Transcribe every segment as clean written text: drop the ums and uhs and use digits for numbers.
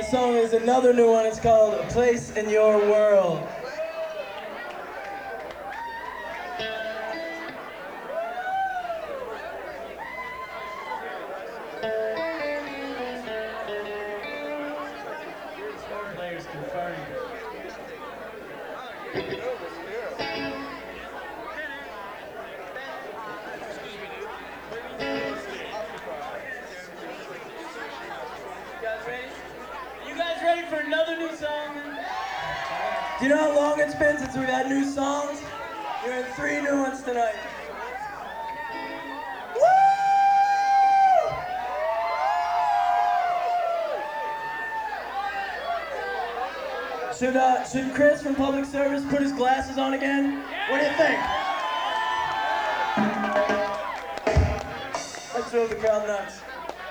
song is another new one. It's called A Place in Your World. Players confirmed. Ready for another new song? Do you know how long it's been since we've had new songs? We're in 3 new ones tonight. Woo! Should Chris from Public Service put his glasses on again? What do you think? Let's drove the crowd nuts.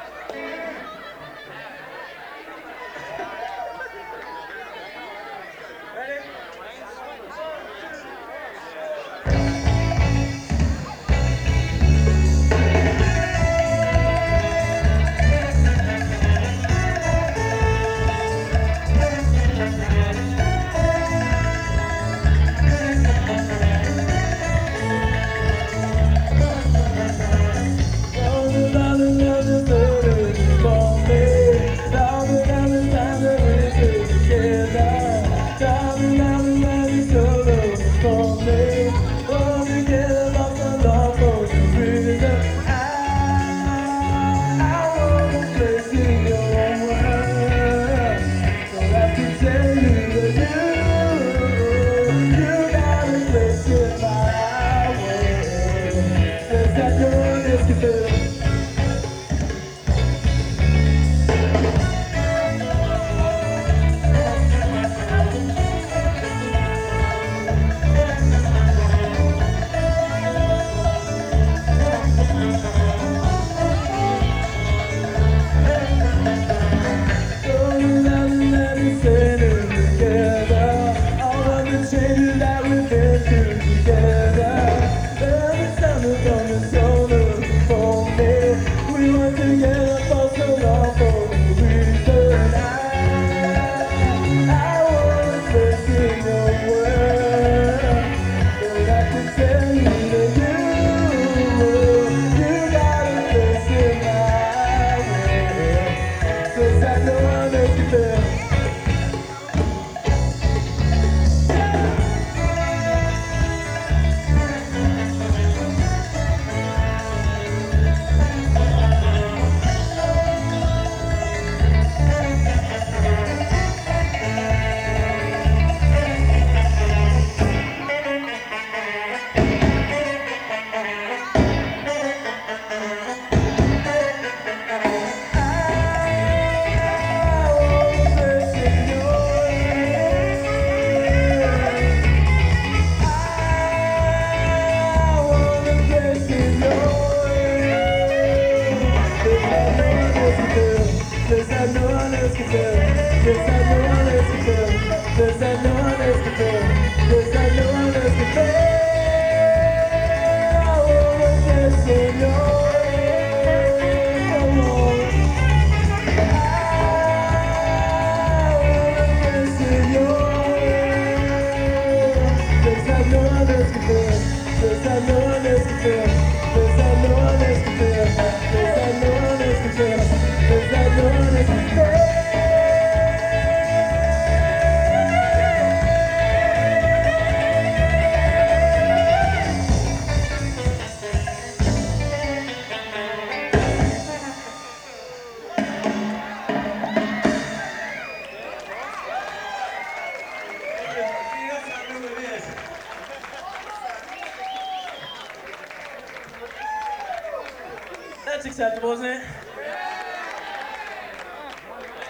That's acceptable, isn't it?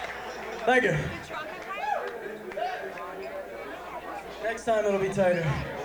Thank you. Next time it'll be tighter.